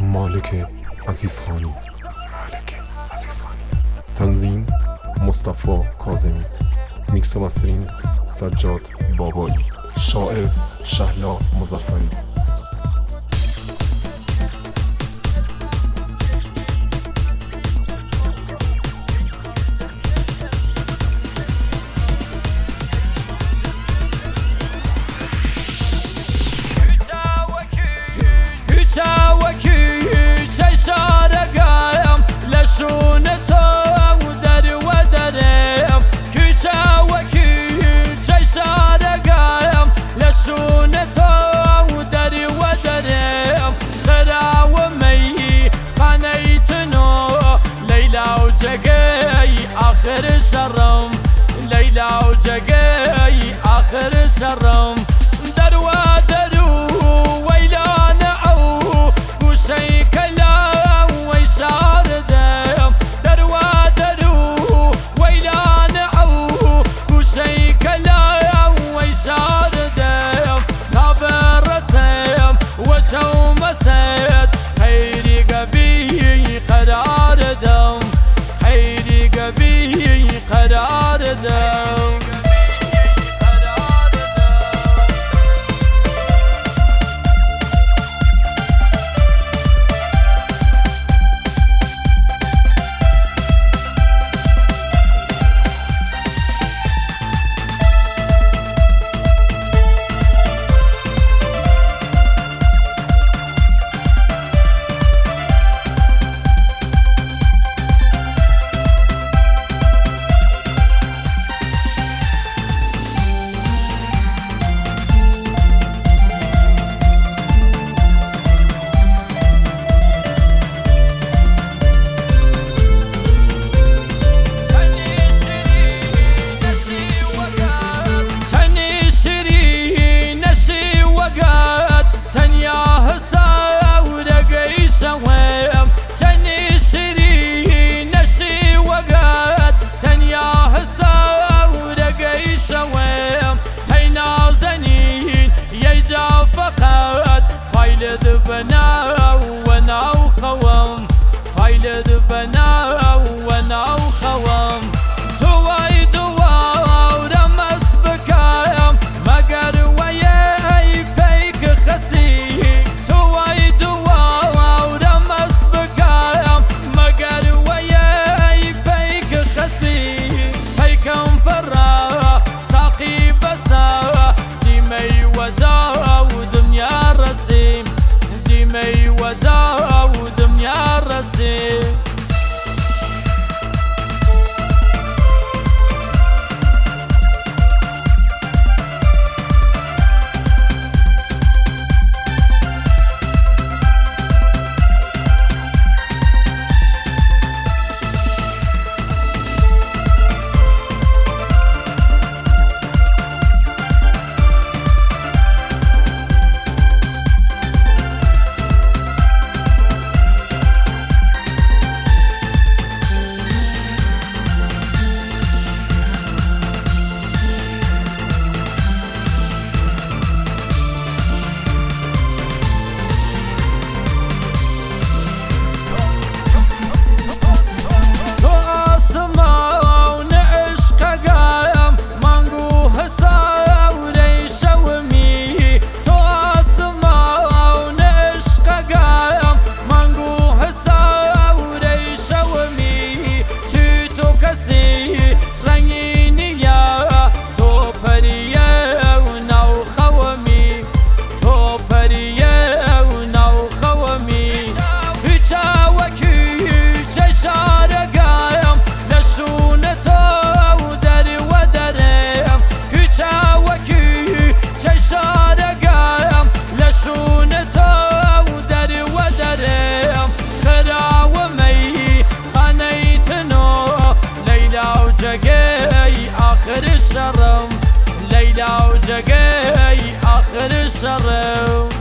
مالک عزیزخانی. تنظیم مصطفی کاظمی. میکس و مسترینگ سجاد بابایی. شاعر شهلا مظفری. آخر شرم ليلى وجقي آخر شرم دروا درو ويلان عو وشي كلام ويشار دم دروا درو ويلان عو وشي كلام ويشار دم صبر سيم وشو مسد خيري قبي قرار دم خيري قبي قرار دم فايلد بنا وانا وخوام فايلد بنا وانا وخوام توي دوا ورمس بكام مقر وياي فيك خسي توي دوا ورمس بكام مقر وياي فيك خسي فيكم فرا ساقي بسا ديمي وزا ودنيا رسيم ديمي وزا ودنيا رسيم آخر الشرم ليلى وجقي آخر الشرم